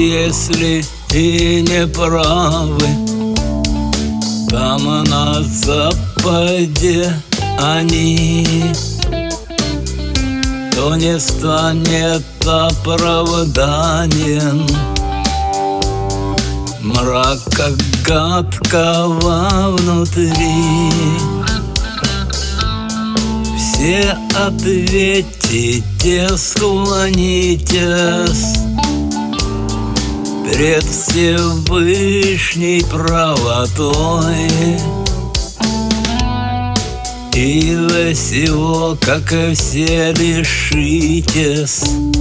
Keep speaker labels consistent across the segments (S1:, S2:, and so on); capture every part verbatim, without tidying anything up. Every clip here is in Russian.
S1: если и не правы, там на западе они, то не станет оправданием мрака гадкого внутри. Все ответите, склонитесь пред Всевышней правотой, и всего, как и все, лишитесь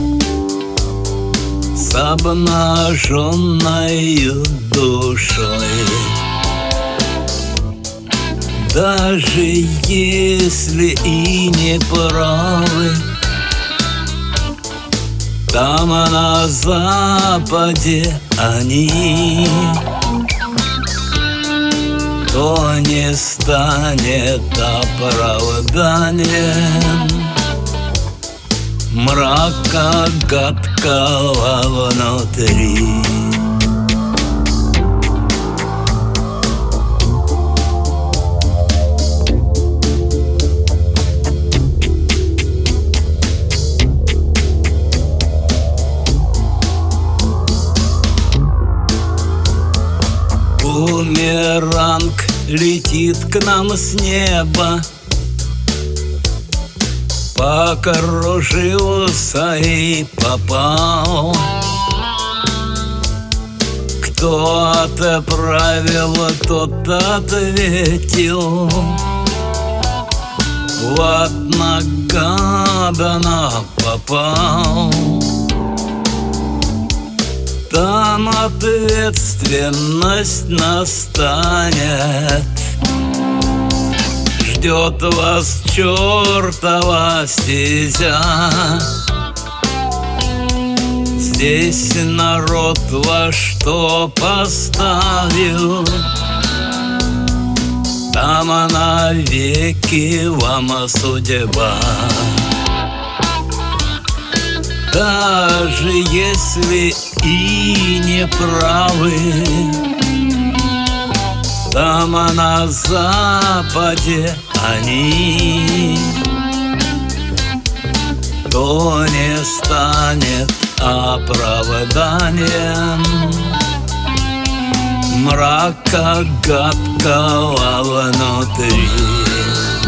S1: с обнаженной душой. Даже если и не правы, там на западе они, то не станет оправданием мрака гадкого внутри. Бумеранг летит к нам с неба, покружился и попал. Кто отправил, тот ответил: вот нагаданно попал. Там ответственность настанет, ждет вас чертова стезя. Здесь народ во что поставил, там навеки вам судьба. Даже если и не правы, там на западе они, то не станет оправданием мрака гадкого внутри.